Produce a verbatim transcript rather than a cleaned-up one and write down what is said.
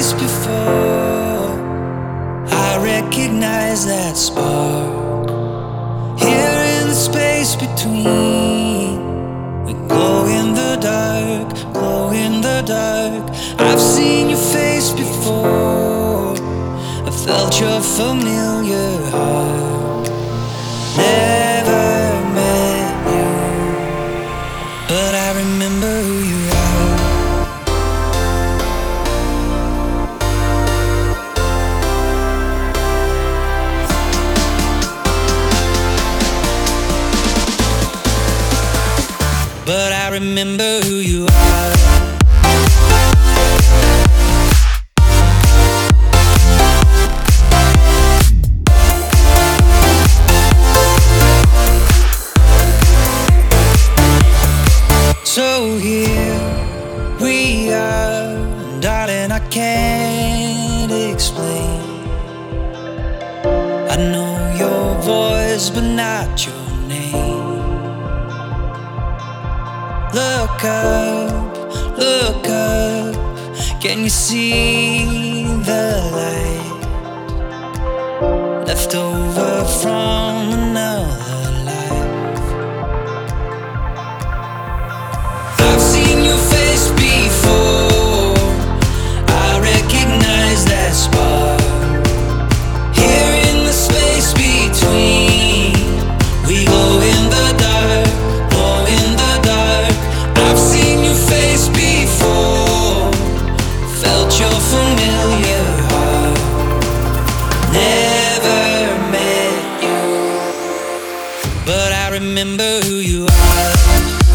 face before. I recognize that spark here in the space between. We glow in the dark, glow in the dark. I've seen your face before. I felt your familiar heart. Never met you, but I remember who you are. But I remember who you are. So here we are, darling, I can't explain. I know your voice, but not your name. Look up, look up, can you see the light left over from another life? I've seen your face before. I recognize that spark here in the space between. We glow in the dark, glow in the dark. I've seen your face before, felt your familiar heart. Never met you, but I remember who you are.